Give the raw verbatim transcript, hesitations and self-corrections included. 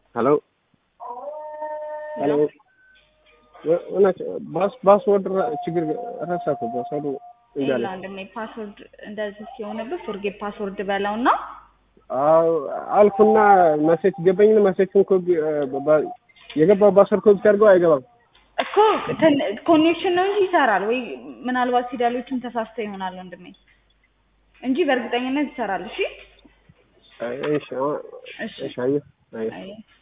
Hello. Hello. Una bas password ችግር ረሳኩ ፓስወርዱ እንዳለ አንደም ፓስወርድ እንደዚህ ሲሆንብህ ፎርጌት ፓስወርድ በላውና አው አልኩና መሴጅ ገበኝ መሴጅን ኮ የገባው ፓስወርድ ኮፒ አድርገው አይገባም እኮ ኮኔክሽን ነው እንጂ ይሰራል ወይ ምናልባት ሲዳሎችን ተሳስተው ይሆናል ወንድሜ እንጂ በእርግጠኝነት ይሰራል እሺ እሺ እሺ አይ አይ